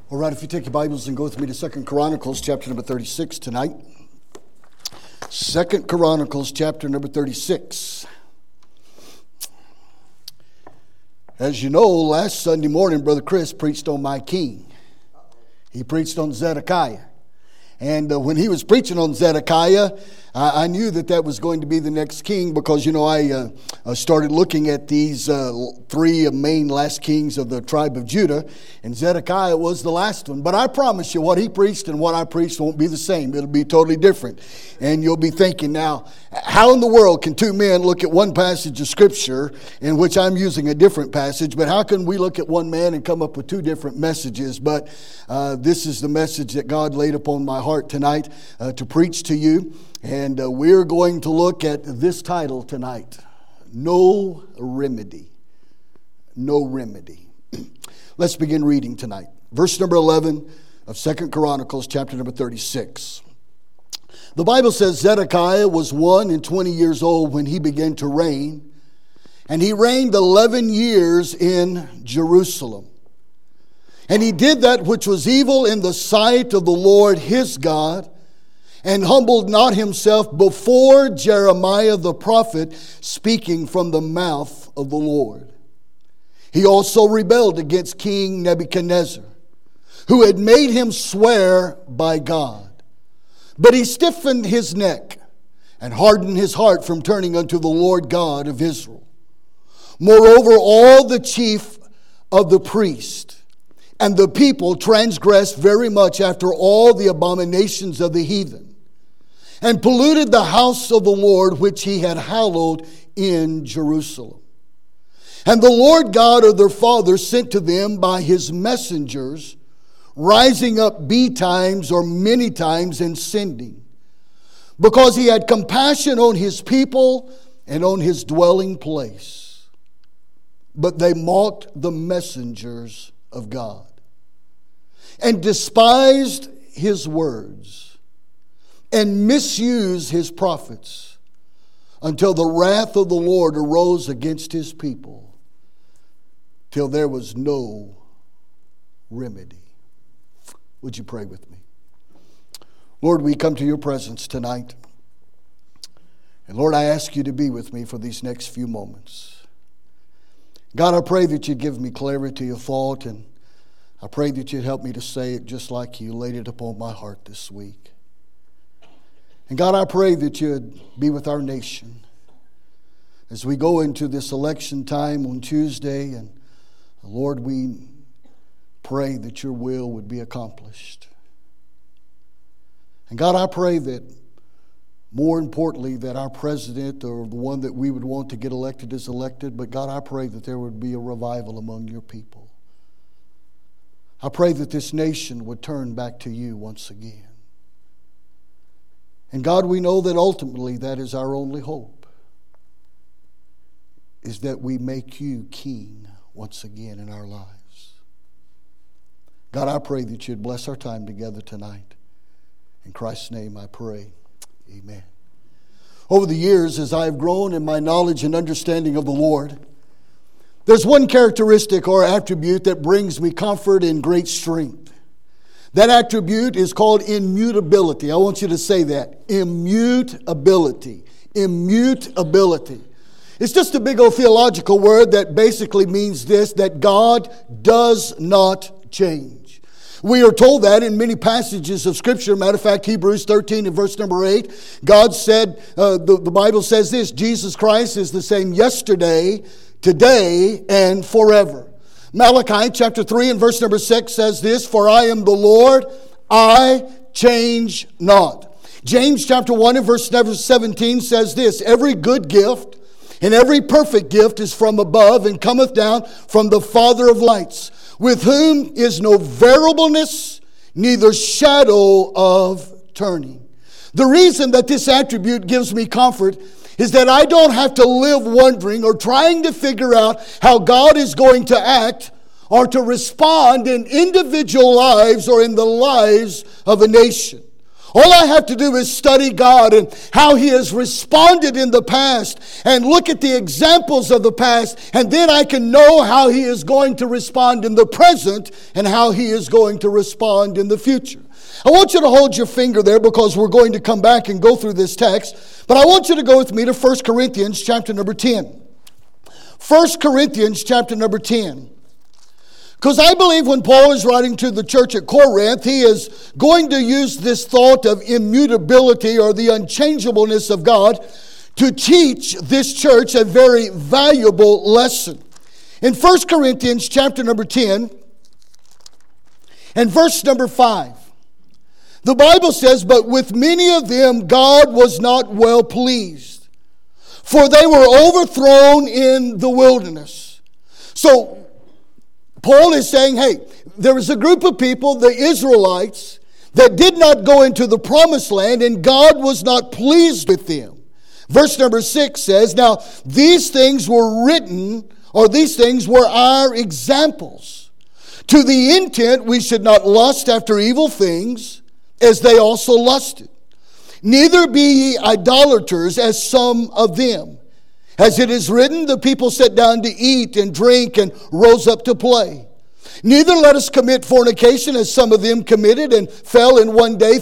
All right, if you take your Bibles and go with me to 2 Chronicles chapter number 36 tonight. 2 Chronicles chapter number 36. As you know, last Sunday morning, Brother Chris preached on my king. He preached on Zedekiah. And when he was preaching on Zedekiah, I knew that was going to be the next king because, I started looking at these three main last kings of the tribe of Judah, and Zedekiah was the last one. But I promise you, what he preached and what I preached won't be the same. It'll be totally different. And you'll be thinking now, how in the world can two men look at one passage of Scripture in which I'm using a different passage, but how can we look at one man and come up with two different messages? But this is the message that God laid upon my heart tonight to preach to you. And we're going to look at this title tonight, No Remedy. No Remedy. Let's begin reading tonight. Verse number 11 of 2 Chronicles chapter number 36. The Bible says Zedekiah was 21 years old when he began to reign, and he reigned 11 years in Jerusalem. And he did that which was evil in the sight of the Lord his God, and humbled not himself before Jeremiah the prophet, speaking from the mouth of the Lord. He also rebelled against King Nebuchadnezzar, who had made him swear by God. But he stiffened his neck and hardened his heart from turning unto the Lord God of Israel. Moreover, all the chief of the priests and the people transgressed very much after all the abominations of the heathen, and polluted the house of the Lord which he had hallowed in Jerusalem. And the Lord God of their fathers sent to them by his messengers, rising up betimes or many times and sending, because he had compassion on his people and on his dwelling place. But they mocked the messengers of God, and despised his words, and misused his prophets, until the wrath of the Lord arose against his people, till there was no remedy. Would you pray with me? Lord, we come to your presence tonight. And Lord, I ask you to be with me for these next few moments. God, I pray that you'd give me clarity of thought, and I pray that you'd help me to say it just like you laid it upon my heart this week. And God, I pray that you'd be with our nation as we go into this election time on Tuesday. And Lord, we pray that your will would be accomplished. And God, I pray that more importantly that our president, or the one that we would want to get elected, is elected. But God, I pray that there would be a revival among your people. I pray that this nation would turn back to you once again. And God, we know that ultimately that is our only hope, is that we make you king once again in our lives. God, I pray that you'd bless our time together tonight. In Christ's name I pray. Amen. Over the years, as I have grown in my knowledge and understanding of the Lord, there's one characteristic or attribute that brings me comfort and great strength. That attribute is called immutability. I want you to say that. Immutability. Immutability. It's just a big old theological word that basically means this, that God does not change. We are told that in many passages of Scripture. Matter of fact, Hebrews 13 and verse number 8, God said, the Bible says this, Jesus Christ is the same yesterday, today, and forever. Malachi chapter 3 and verse number 6 says this, for I am the Lord, I change not. James chapter 1 and verse number 17 says this, every good gift and every perfect gift is from above and cometh down from the Father of lights, with whom is no variableness, neither shadow of turning. The reason that this attribute gives me comfort is that I don't have to live wondering or trying to figure out how God is going to act or to respond in individual lives or in the lives of a nation. All I have to do is study God and how He has responded in the past and look at the examples of the past, and then I can know how He is going to respond in the present and how He is going to respond in the future. I want you to hold your finger there because we're going to come back and go through this text, but I want you to go with me to 1 Corinthians chapter number 10. 1 Corinthians chapter number 10. Because I believe when Paul is writing to the church at Corinth, he is going to use this thought of immutability or the unchangeableness of God to teach this church a very valuable lesson. In 1 Corinthians chapter number 10 and verse number 5, the Bible says, "But with many of them God was not well pleased, for they were overthrown in the wilderness." So Paul is saying, hey, there was a group of people, the Israelites, that did not go into the promised land, and God was not pleased with them. Verse number 6 says, "Now these things were written, or these things were our examples, to the intent we should not lust after evil things, as they also lusted. Neither be ye idolaters, as some of them. As it is written, the people sat down to eat and drink and rose up to play. Neither let us commit fornication, as some of them committed and fell in one day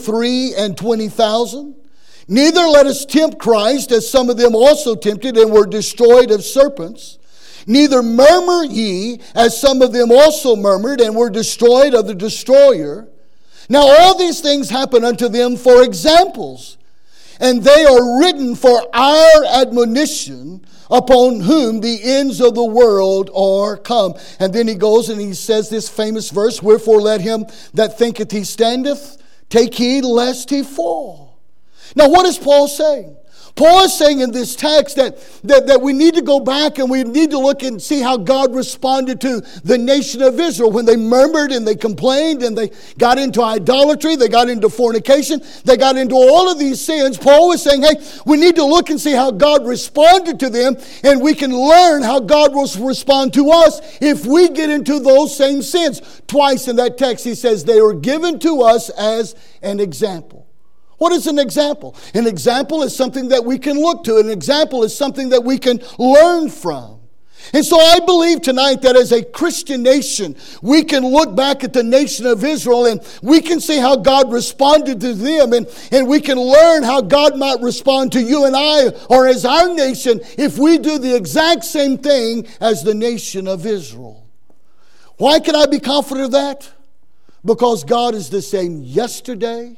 23,000. Neither let us tempt Christ, as some of them also tempted and were destroyed of serpents. Neither murmur ye, as some of them also murmured and were destroyed of the destroyer. Now all these things happen unto them for examples, and they are written for our admonition, upon whom the ends of the world are come." And then he goes and he says this famous verse, "Wherefore let him that thinketh he standeth take heed lest he fall." Now what is Paul saying? Paul is saying in this text that we need to go back and we need to look and see how God responded to the nation of Israel when they murmured and they complained and they got into idolatry, they got into fornication, they got into all of these sins. Paul was saying, hey, we need to look and see how God responded to them, and we can learn how God will respond to us if we get into those same sins. Twice in that text he says they were given to us as an example. What is an example? An example is something that we can look to. An example is something that we can learn from. And so I believe tonight that as a Christian nation, we can look back at the nation of Israel and we can see how God responded to them, and we can learn how God might respond to you and I, or as our nation, if we do the exact same thing as the nation of Israel. Why can I be confident of that? Because God is the same yesterday,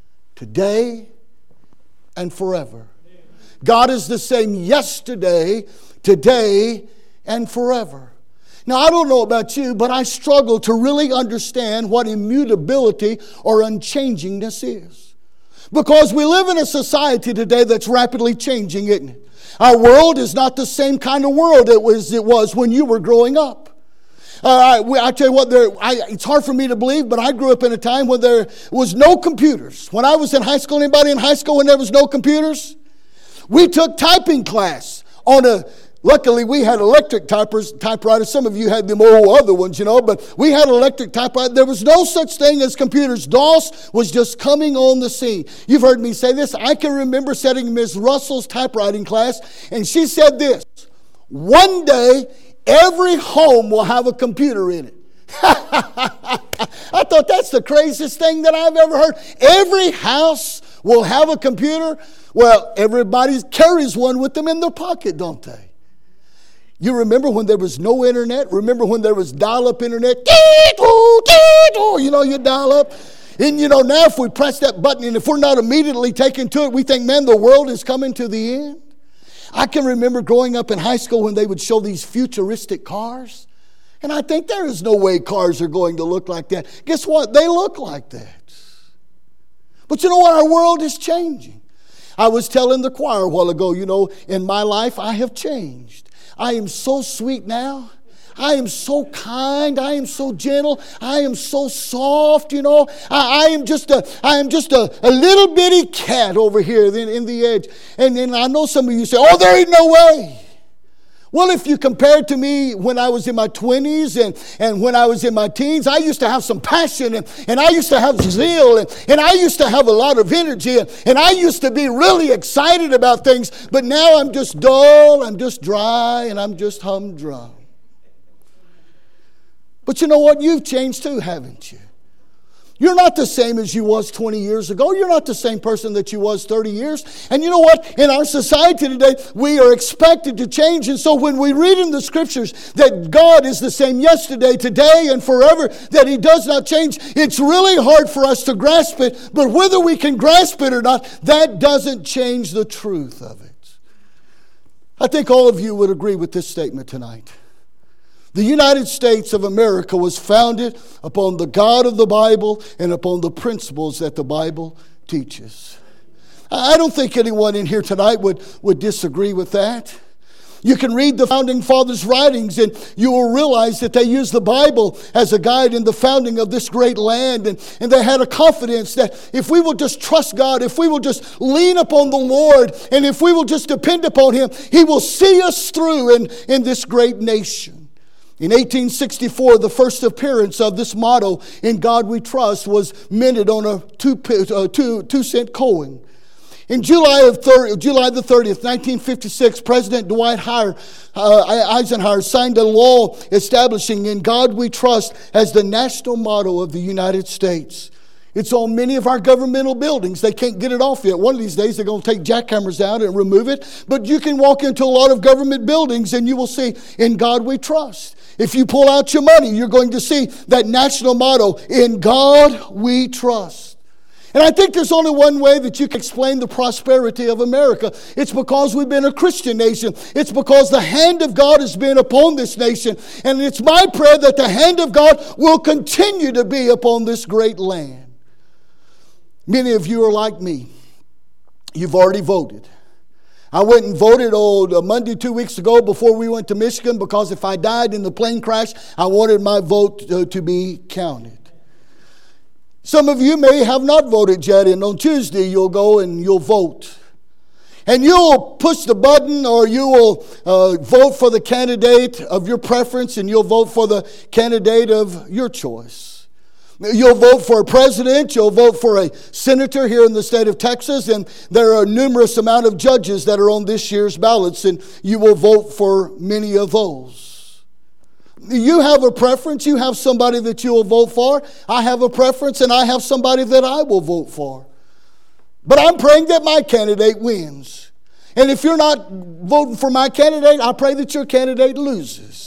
today, and forever. God is the same yesterday, today, and forever. Now, I don't know about you, but I struggle to really understand what immutability or unchangingness is. Because we live in a society today that's rapidly changing, isn't it? Our world is not the same kind of world it was when you were growing up. I tell you what, it's hard for me to believe, but I grew up in a time when there was no computers. When I was in high school, anybody in high school when there was no computers? We took typing class luckily we had electric typewriters. Some of you had them old other ones, but we had electric typewriters. There was no such thing as computers. DOS was just coming on the scene. You've heard me say this. I can remember sitting in Ms. Russell's typewriting class, and she said this: one day, every home will have a computer in it. I thought that's the craziest thing that I've ever heard. Every house will have a computer. Well, everybody carries one with them in their pocket, don't they? You remember when there was no internet? Remember when there was dial-up internet? You dial up. And now if we press that button and if we're not immediately taken to it, we think, man, the world is coming to the end. I can remember growing up in high school when they would show these futuristic cars. And I think there is no way cars are going to look like that. Guess what? They look like that. But you know what? Our world is changing. I was telling the choir a while ago, in my life I have changed. I am so sweet now. I am so kind. I am so gentle. I am so soft, I am just a little bitty cat over here in the edge. And I know some of you say, oh, there ain't no way. Well, if you compare it to me when I was in my 20s and when I was in my teens, I used to have some passion and I used to have zeal and I used to have a lot of energy and I used to be really excited about things. But now I'm just dull, I'm just dry, and I'm just humdrum. But you know what? You've changed too, haven't you? You're not the same as you was 20 years ago. You're not the same person that you was 30 years. And you know what? In our society today, we are expected to change. And so when we read in the scriptures that God is the same yesterday, today, and forever, that He does not change, it's really hard for us to grasp it. But whether we can grasp it or not, that doesn't change the truth of it. I think all of you would agree with this statement tonight. The United States of America was founded upon the God of the Bible and upon the principles that the Bible teaches. I don't think anyone in here tonight would disagree with that. You can read the Founding Fathers' writings and you will realize that they used the Bible as a guide in the founding of this great land. And they had a confidence that if we will just trust God, if we will just lean upon the Lord, and if we will just depend upon Him, He will see us through in this great nation. In 1864, the first appearance of this motto, "In God We Trust," was minted on a 2-cent coin. In July the 30th, 1956, President Dwight Eisenhower signed a law establishing "In God We Trust" as the national motto of the United States. It's on many of our governmental buildings. They can't get it off yet. One of these days they're going to take jackhammers out and remove it. But you can walk into a lot of government buildings and you will see, "In God We Trust." If you pull out your money, you're going to see that national motto, "In God We Trust." And I think there's only one way that you can explain the prosperity of America. It's because we've been a Christian nation. It's because the hand of God has been upon this nation. And it's my prayer that the hand of God will continue to be upon this great land. Many of you are like me. You've already voted. I went and voted on Monday 2 weeks ago before we went to Michigan because if I died in the plane crash, I wanted my vote to be counted. Some of you may have not voted yet, and on Tuesday you'll go and you'll vote. And you'll push the button or you will vote for the candidate of your preference and you'll vote for the candidate of your choice. You'll vote for a president, you'll vote for a senator here in the state of Texas, and there are a numerous amount of judges that are on this year's ballots, and you will vote for many of those. You have a preference, you have somebody that you will vote for. I have a preference, and I have somebody that I will vote for. But I'm praying that my candidate wins. And if you're not voting for my candidate, I pray that your candidate loses.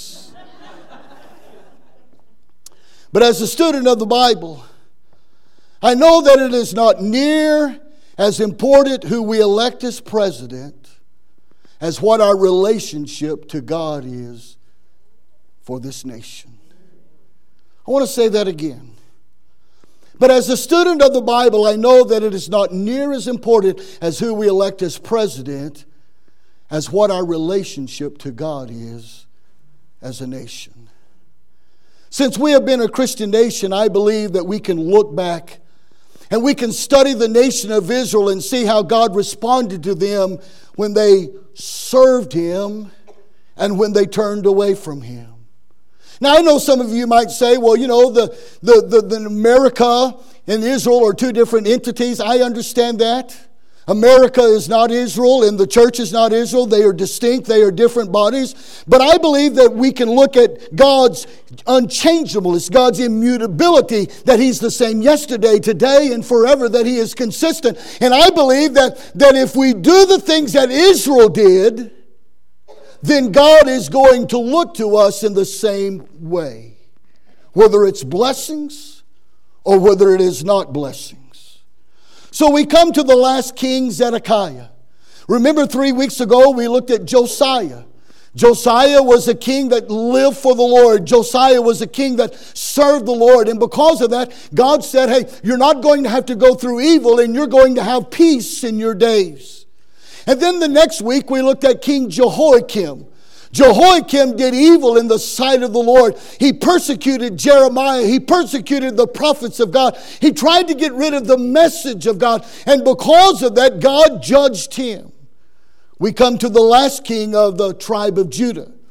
But as a student of the Bible, I know that it is not near as important who we elect as president as what our relationship to God is for this nation. I want to say that again. But as a student of the Bible, I know that it is not near as important as who we elect as president as what our relationship to God is as a nation. Since we have been a Christian nation, I believe that we can look back and we can study the nation of Israel and see how God responded to them when they served Him and when they turned away from Him. Now, I know some of you might say, well, you know, the America and Israel are two different entities. I understand that. America is not Israel and the church is not Israel. They are distinct. They are different bodies. But I believe that we can look at God's unchangeableness, God's immutability, that He's the same yesterday, today, and forever, that He is consistent. And I believe that if we do the things that Israel did, then God is going to look to us in the same way. Whether it's blessings or whether it is not blessings. So we come to the last king, Zedekiah. Remember 3 weeks ago we looked at Josiah. Josiah was a king that lived for the Lord. Josiah was a king that served the Lord. And because of that, God said, hey, you're not going to have to go through evil and you're going to have peace in your days. And then the next week we looked at King Jehoiakim. Jehoiakim did evil in the sight of the Lord. He persecuted Jeremiah. He persecuted the prophets of God. He tried to get rid of the message of God. And because of that, God judged him. We come to the last king of the tribe of Judah.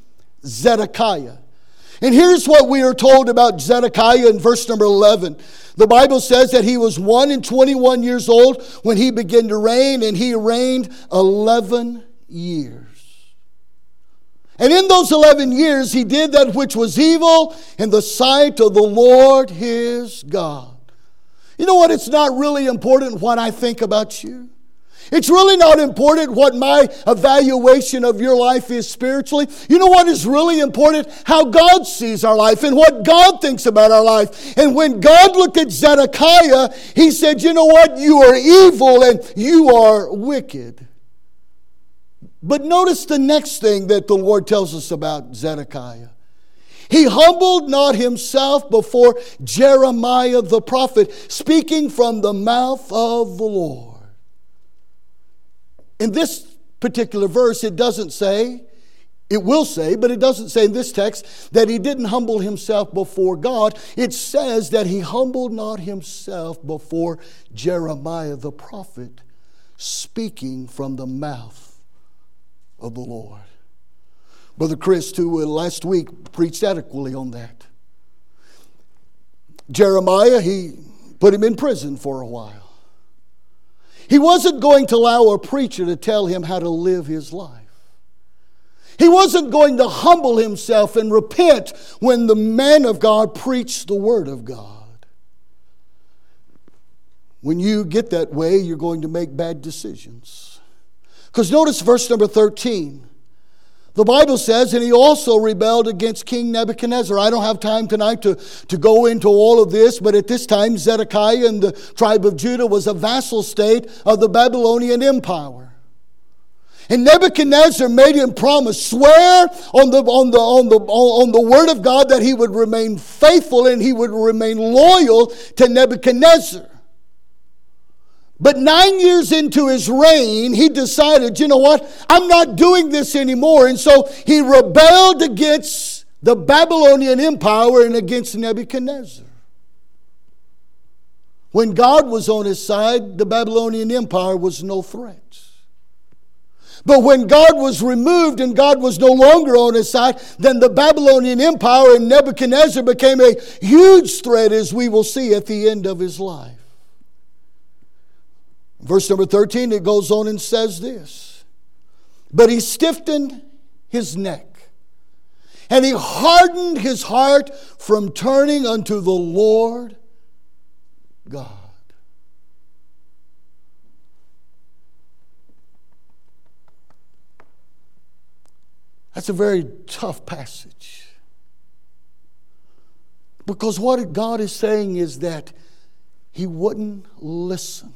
Zedekiah. And here's what we are told about Zedekiah in verse number 11. The Bible says that he was 21 years old when he began to reign, and he reigned 11 years. And in those 11 years, he did that which was evil in the sight of the Lord his God. You know what? It's not really important what I think about you. It's really not important what my evaluation of your life is spiritually. You know what is really important? How God sees our life and what God thinks about our life. And when God looked at Zedekiah, he said, you know what? You are evil and you are wicked. But notice the next thing that the Lord tells us about Zedekiah. He humbled not himself before Jeremiah the prophet, speaking from the mouth of the Lord. In this particular verse, it doesn't say, it will say, but it doesn't say in this text that he didn't humble himself before God. It says that he humbled not himself before Jeremiah the prophet, speaking from the mouth of the Lord. Brother Chris, who last week preached adequately on that. Jeremiah, he put him in prison for a while. He wasn't going to allow a preacher to tell him how to live his life. He wasn't going to humble himself and repent when the man of God preached the word of God. When you get that way, you're going to make bad decisions. Because notice verse number 13. The Bible says, and he also rebelled against King Nebuchadnezzar. I don't have time tonight to go into all of this, but at this time Zedekiah and the tribe of Judah was a vassal state of the Babylonian Empire. And Nebuchadnezzar made him promise, swear on the word of God that he would remain faithful and he would remain loyal to Nebuchadnezzar. But 9 years into his reign, he decided, you know what, I'm not doing this anymore. And so he rebelled against the Babylonian Empire and against Nebuchadnezzar. When God was on his side, the Babylonian Empire was no threat. But when God was removed and God was no longer on his side, then the Babylonian Empire and Nebuchadnezzar became a huge threat, as we will see at the end of his life. Verse number 13, it goes on and says this. But he stiffened his neck, and he hardened his heart from turning unto the Lord God. That's a very tough passage. Because what God is saying is that he wouldn't listen.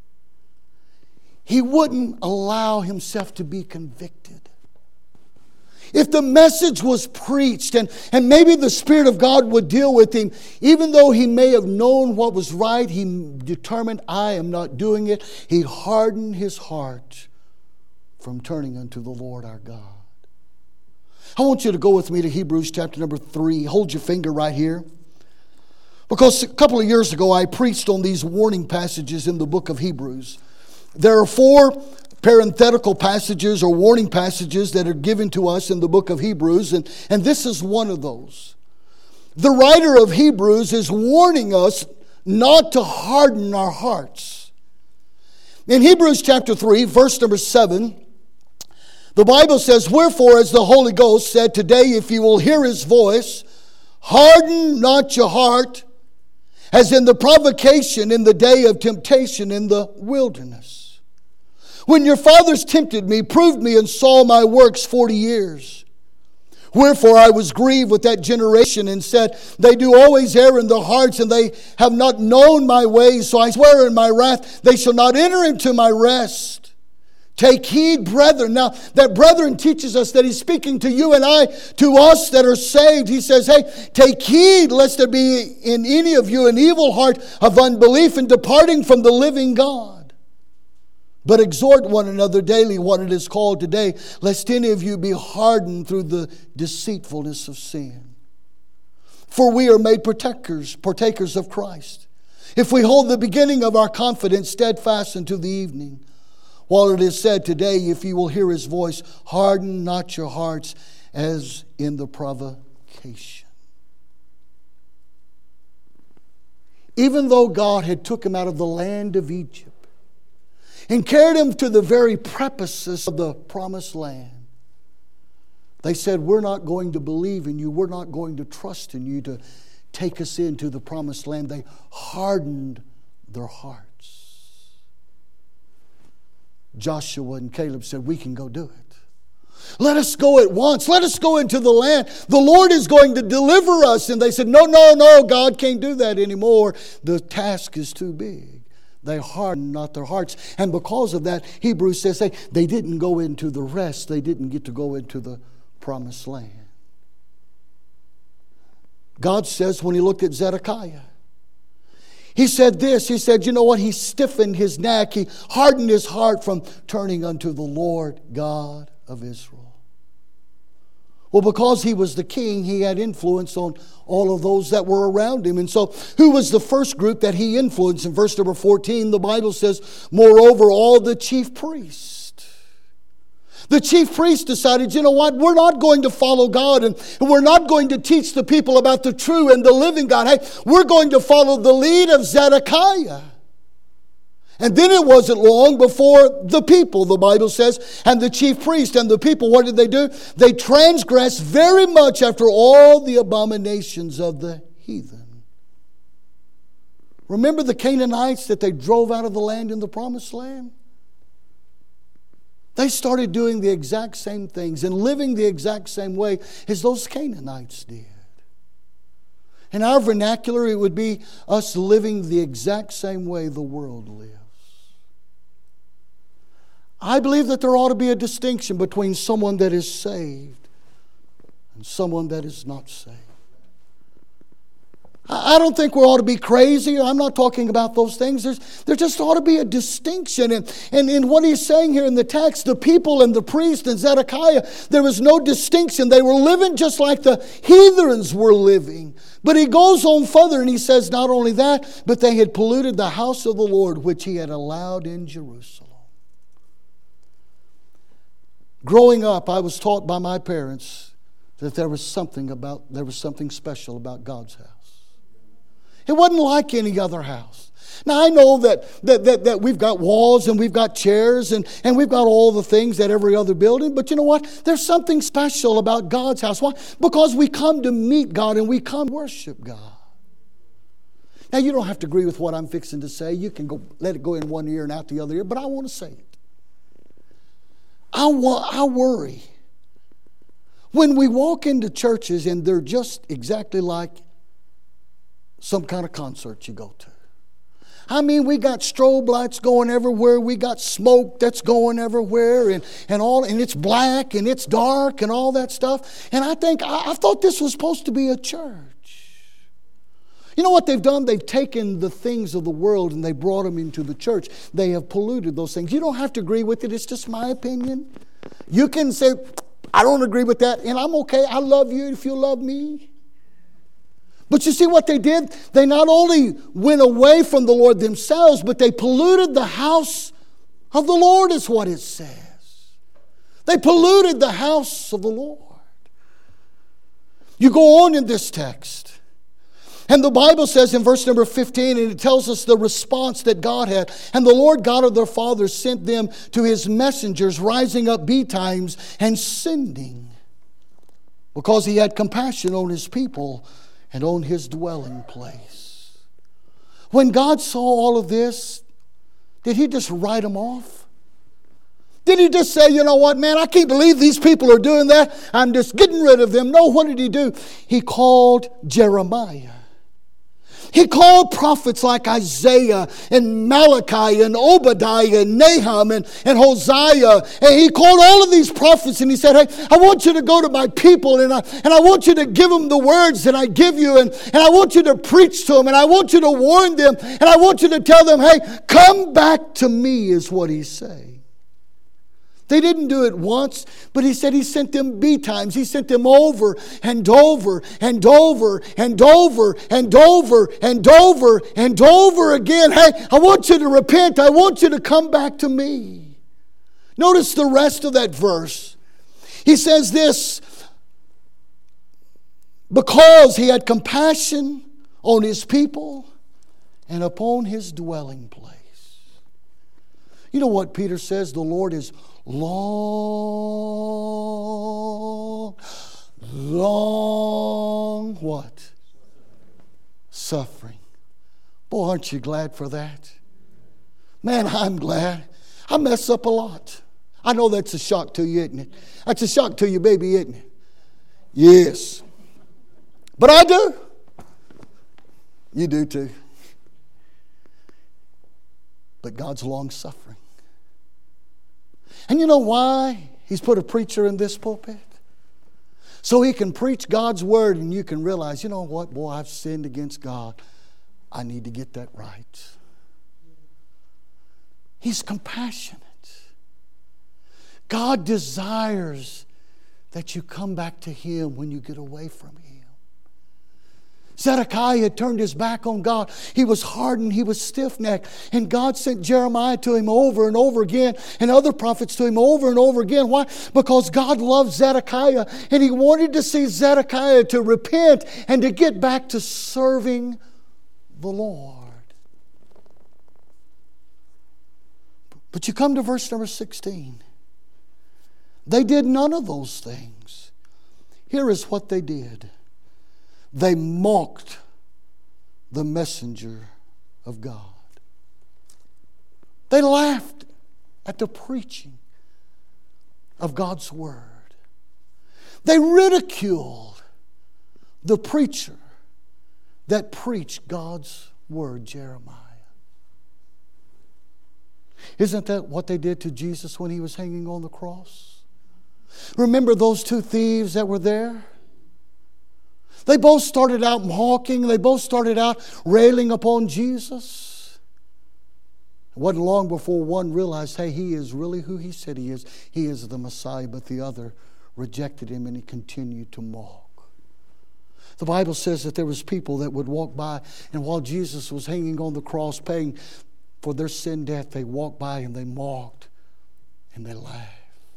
He wouldn't allow himself to be convicted. If the message was preached and maybe the Spirit of God would deal with him, even though he may have known what was right, he determined, I am not doing it. He hardened his heart from turning unto the Lord our God. I want you to go with me to Hebrews chapter number 3. Hold your finger right here. Because a couple of years ago I preached on these warning passages in the book of Hebrews. There are 4 parenthetical passages or warning passages that are given to us in the book of Hebrews, and this is one of those. The writer of Hebrews is warning us not to harden our hearts. In Hebrews chapter 3, verse number 7, the Bible says, wherefore, as the Holy Ghost said, today if you will hear his voice, harden not your heart, as in the provocation in the day of temptation in the wilderness. When your fathers tempted me, proved me, and saw my works 40 years. Wherefore I was grieved with that generation and said, they do always err in their hearts, and they have not known my ways. So I swear in my wrath, they shall not enter into my rest. Take heed, brethren. Now, that brethren teaches us that he's speaking to you and I, to us that are saved. He says, hey, take heed lest there be in any of you an evil heart of unbelief and departing from the living God. But exhort one another daily, what it is called today, lest any of you be hardened through the deceitfulness of sin. For we are made partakers of Christ, if we hold the beginning of our confidence steadfast unto the evening. While it is said today, if you will hear his voice, harden not your hearts as in the provocation. Even though God had took him out of the land of Egypt and carried him to the very precipice of the promised land, they said, we're not going to believe in you. We're not going to trust in you to take us into the promised land. They hardened their hearts. Joshua and Caleb said, we can go do it. Let us go at once. Let us go into the land. The Lord is going to deliver us. And they said, no, God can't do that anymore. The task is too big. They hardened not their hearts. And because of that, Hebrews says they didn't go into the rest. They didn't get to go into the promised land. God says when he looked at Zedekiah, he said this, he said, you know what? He stiffened his neck. He hardened his heart from turning unto the Lord God of Israel. Well, because he was the king, he had influence on all of those that were around him. And so, who was the first group that he influenced? In verse number 14, the Bible says, moreover, all the chief priests. The chief priests decided, you know what, we're not going to follow God and we're not going to teach the people about the true and the living God. Hey, we're going to follow the lead of Zedekiah. And then it wasn't long before the people, the Bible says, and the chief priest and the people, what did they do? They transgressed very much after all the abominations of the heathen. Remember the Canaanites that they drove out of the land in the promised land? They started doing the exact same things and living the exact same way as those Canaanites did. In our vernacular, it would be us living the exact same way the world lives. I believe that there ought to be a distinction between someone that is saved and someone that is not saved. I don't think we ought to be crazy. I'm not talking about those things. There just ought to be a distinction. And in what he's saying here in the text, the people and the priest and Zedekiah, there was no distinction. They were living just like the heathens were living. But he goes on further and he says not only that, but they had polluted the house of the Lord, which he had allowed in Jerusalem. Growing up, I was taught by my parents that there was something special about God's house. It wasn't like any other house. Now, I know that we've got walls and we've got chairs and we've got all the things that every other building. But you know what? There's something special about God's house. Why? Because we come to meet God and we come to worship God. Now, you don't have to agree with what I'm fixing to say. You can let it go in one ear and out the other ear. But I want to say it. I worry when we walk into churches and they're just exactly like some kind of concert you go to. I mean, we got strobe lights going everywhere. We got smoke that's going everywhere, and it's black and it's dark and all that stuff. And I thought this was supposed to be a church. You know what they've done? They've taken the things of the world and they brought them into the church. They have polluted those things. You don't have to agree with it. It's just my opinion. You can say, I don't agree with that, and I'm okay. I love you if you love me. But you see what they did? They not only went away from the Lord themselves, but they polluted the house of the Lord, is what it says. They polluted the house of the Lord. You go on in this text, and the Bible says in verse number 15, and it tells us the response that God had. And the Lord God of their fathers sent them to his messengers, rising up betimes and sending, because he had compassion on his people and on his dwelling place. When God saw all of this, did he just write them off? Did he just say, you know what, man, I can't believe these people are doing that. I'm just getting rid of them. No, what did he do? He called Jeremiah. He called prophets like Isaiah and Malachi and Obadiah and Nahum and Hosea. And he called all of these prophets and he said, hey, I want you to go to my people and I want you to give them the words that I give you. And I want you to preach to them and I want you to warn them. And I want you to tell them, hey, come back to me, is what he's saying. They didn't do it once, but he said he sent them betimes. He sent them over and over and over and over and over and over and over again. Hey, I want you to repent. I want you to come back to me. Notice the rest of that verse. He says this, because he had compassion on his people and upon his dwelling place. You know what Peter says? The Lord is long what? Suffering. Boy, aren't you glad for that? Man, I'm glad. I mess up a lot. I know that's a shock to you, isn't it? That's a shock to you, baby, isn't it? Yes. But I do. You do too. But God's long suffering. And you know why He's put a preacher in this pulpit? So he can preach God's word and you can realize, you know what, boy, I've sinned against God. I need to get that right. He's compassionate. God desires that you come back to Him when you get away from Him. Zedekiah had turned his back on God. He was hardened. He was stiff-necked. And God sent Jeremiah to him over and over again, and other prophets to him over and over again. Why? Because God loved Zedekiah, and He wanted to see Zedekiah to repent and to get back to serving the Lord. But you come to verse number 16. They did none of those things. Here is what they did. They mocked the messenger of God. They laughed at the preaching of God's word. They ridiculed the preacher that preached God's word, Jeremiah. Isn't that what they did to Jesus when He was hanging on the cross? Remember those two thieves that were there? They both started out mocking. They both started out railing upon Jesus. It wasn't long before one realized, hey, He is really who He said He is. He is the Messiah. But the other rejected Him and he continued to mock. The Bible says that there was people that would walk by, and while Jesus was hanging on the cross paying for their sin death, they walked by and they mocked and they laughed.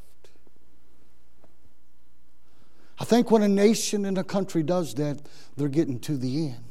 I think when a nation and a country does that, they're getting to the end.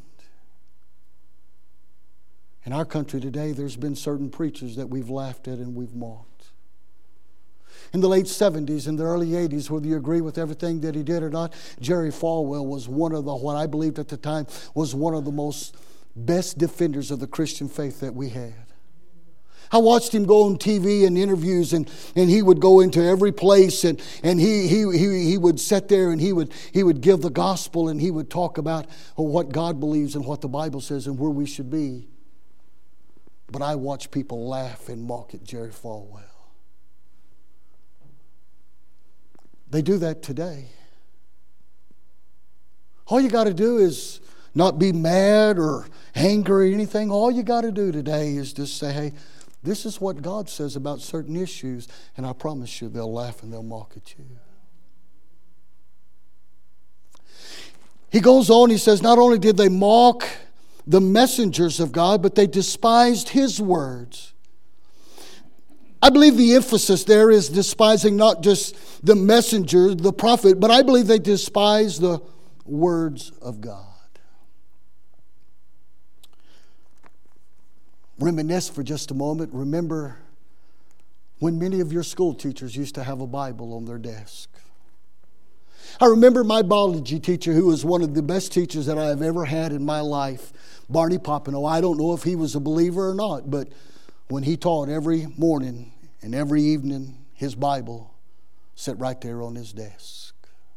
In our country today, there's been certain preachers that we've laughed at and we've mocked. In the late 70s and the early 80s, whether you agree with everything that he did or not, Jerry Falwell was one of the, what I believed at the time, was one of the most best defenders of the Christian faith that we had. I watched him go on TV and interviews, and he would go into every place, and he would sit there and he would give the gospel, and he would talk about what God believes and what the Bible says and where we should be. But I watched people laugh and mock at Jerry Falwell. They do that today. All you got to do is not be mad or angry or anything. All you got to do today is just say, hey, this is what God says about certain issues, and I promise you they'll laugh and they'll mock at you. He goes on, he says, not only did they mock the messengers of God, but they despised His words. I believe the emphasis there is despising not just the messenger, the prophet, but I believe they despise the words of God. Reminisce for just a moment. Remember when many of your school teachers used to have a Bible on their desk. I remember my biology teacher, who was one of the best teachers that I have ever had in my life, Barney Popenow. I don't know if he was a believer or not, but when he taught every morning and every evening, his Bible sat right there on his desk.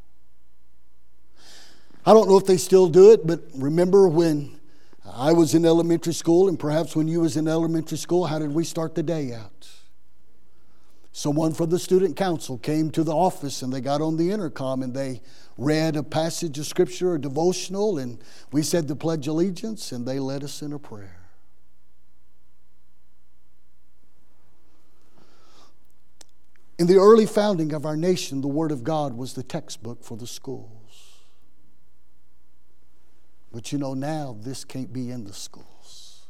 I don't know if they still do it, but remember when I was in elementary school, and perhaps when you was in elementary school, how did we start the day out? Someone from the student council came to the office and they got on the intercom and they read a passage of scripture or devotional, and we said the Pledge of Allegiance and they led us in a prayer. In the early founding of our nation, the Word of God was the textbook for the schools. But you know, now this can't be in the schools.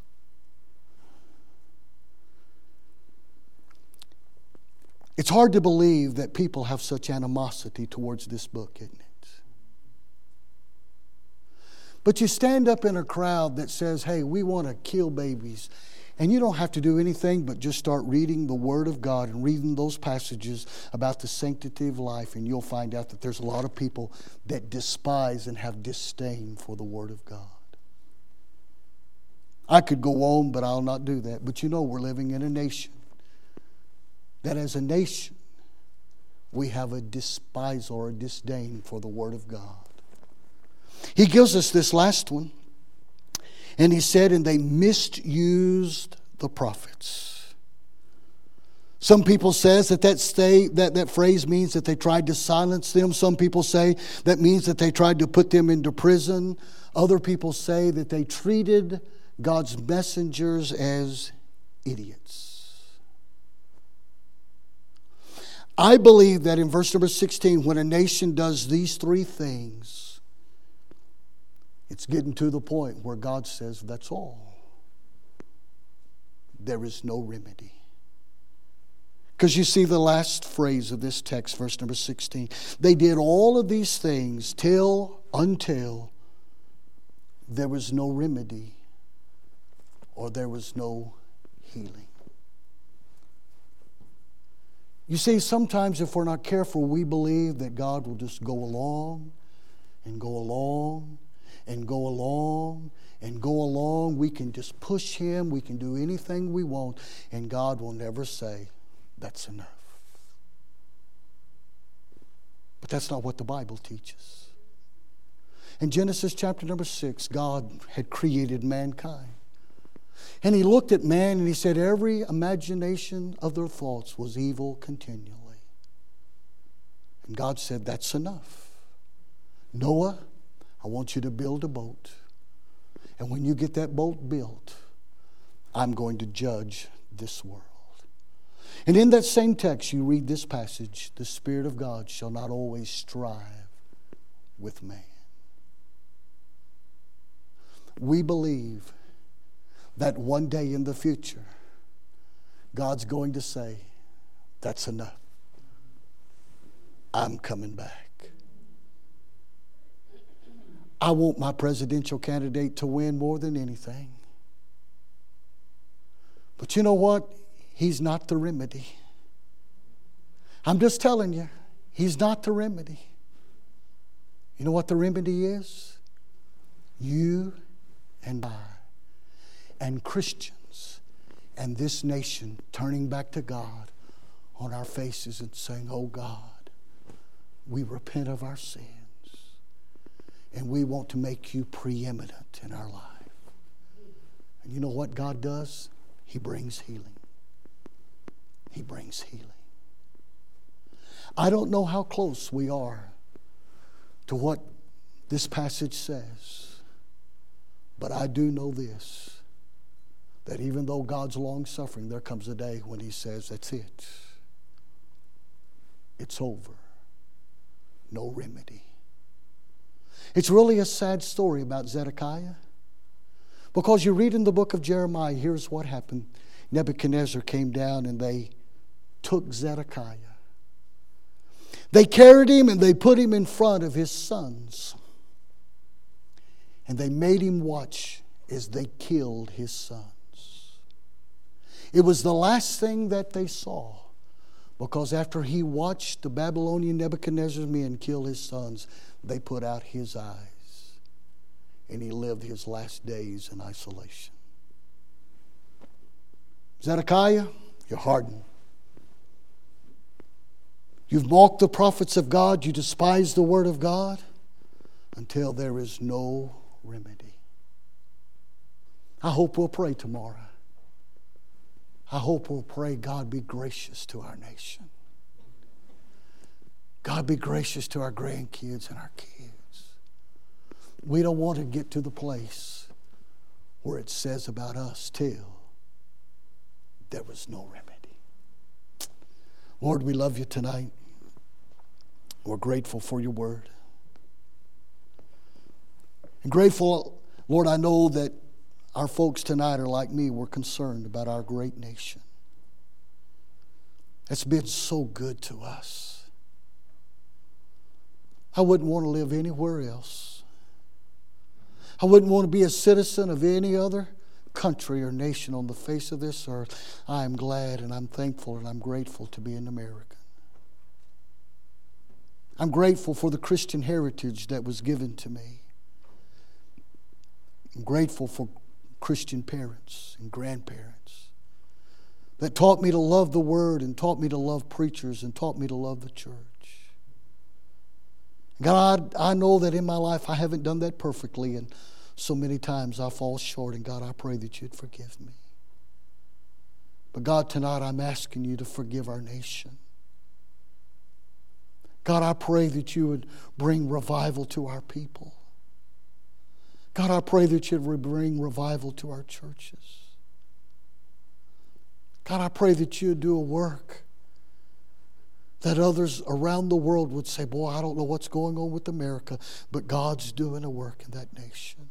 It's hard to believe that people have such animosity towards this book, isn't it? But you stand up in a crowd that says, hey, we want to kill babies. And you don't have to do anything but just start reading the Word of God and reading those passages about the sanctity of life, and you'll find out that there's a lot of people that despise and have disdain for the Word of God. I could go on, but I'll not do that. But you know, we're living in a nation that as a nation, we have a despise or a disdain for the Word of God. He gives us this last one. And he said, and they misused the prophets. Some people says that phrase means that they tried to silence them. Some people say that means that they tried to put them into prison. Other people say that they treated God's messengers as idiots. I believe that in verse number 16, when a nation does these three things, it's getting to the point where God says, that's all. There is no remedy. Because you see the last phrase of this text, verse number 16. They did all of these things until there was no remedy or there was no healing. You see, sometimes if we're not careful, we believe that God will just go along and go along and go along and go along. We can just push Him. We can do anything we want. And God will never say, that's enough. But that's not what the Bible teaches. In Genesis chapter number 6, God had created mankind. And He looked at man and He said, every imagination of their thoughts was evil continually. And God said, that's enough. Noah, I want you to build a boat. And when you get that boat built, I'm going to judge this world. And in that same text, you read this passage, the Spirit of God shall not always strive with man. We believe that one day in the future, God's going to say, that's enough. I'm coming back. I want my presidential candidate to win more than anything. But you know what? He's not the remedy. I'm just telling you, he's not the remedy. You know what the remedy is? You and I and Christians and this nation turning back to God on our faces and saying, oh God, we repent of our sins. And we want to make you preeminent in our life. And you know what God does? He brings healing. He brings healing. I don't know how close we are to what this passage says. But I do know this, that even though God's long-suffering, there comes a day when He says, that's it. It's over. No remedy. It's really a sad story about Zedekiah. Because you read in the book of Jeremiah, here's what happened. Nebuchadnezzar came down and they took Zedekiah. They carried him and they put him in front of his sons. And they made him watch as they killed his sons. It was the last thing that they saw. Because after he watched the Babylonian Nebuchadnezzar's men kill his sons, they put out his eyes. And he lived his last days in isolation. Zedekiah, you're hardened. You've mocked the prophets of God. You despise the word of God until there is no remedy. I hope we'll pray tomorrow. I hope we'll pray, God be gracious to our nation. God be gracious to our grandkids and our kids. We don't want to get to the place where it says about us till there was no remedy. Lord, we love you tonight. We're grateful for your word. And grateful, Lord, I know that our folks tonight are like me. We're concerned about our great nation. It's been so good to us. I wouldn't want to live anywhere else. I wouldn't want to be a citizen of any other country or nation on the face of this earth. I am glad and I'm thankful and I'm grateful to be an American. I'm grateful for the Christian heritage that was given to me. I'm grateful for Christian parents and grandparents that taught me to love the Word and taught me to love preachers and taught me to love the church. God, I know that in my life I haven't done that perfectly, and so many times I fall short, and God, I pray that you'd forgive me. But God, tonight I'm asking you to forgive our nation. God, I pray that you would bring revival to our people. God, I pray that you'd bring revival to our churches. God, I pray that you'd do a work that others around the world would say, boy, I don't know what's going on with America, but God's doing a work in that nation.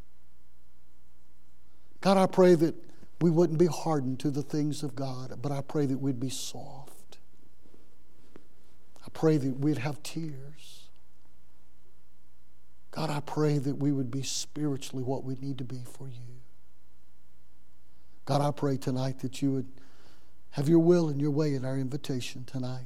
God, I pray that we wouldn't be hardened to the things of God, but I pray that we'd be soft. I pray that we'd have tears. God, I pray that we would be spiritually what we need to be for you. God, I pray tonight that you would have your will and your way in our invitation tonight.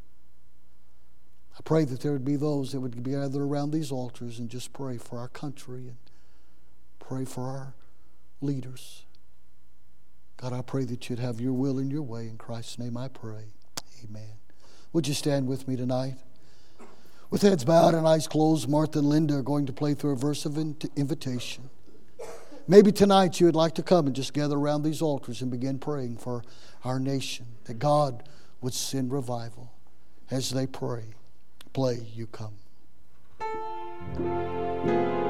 I pray that there would be those that would be gathered around these altars and just pray for our country and pray for our leaders. God, I pray that you'd have your will and your way. In Christ's name I pray. Amen. Would you stand with me tonight? With heads bowed and eyes closed, Martha and Linda are going to play through a verse of invitation. Maybe tonight you would like to come and just gather around these altars and begin praying for our nation, that God would send revival. As they pray, play, you come.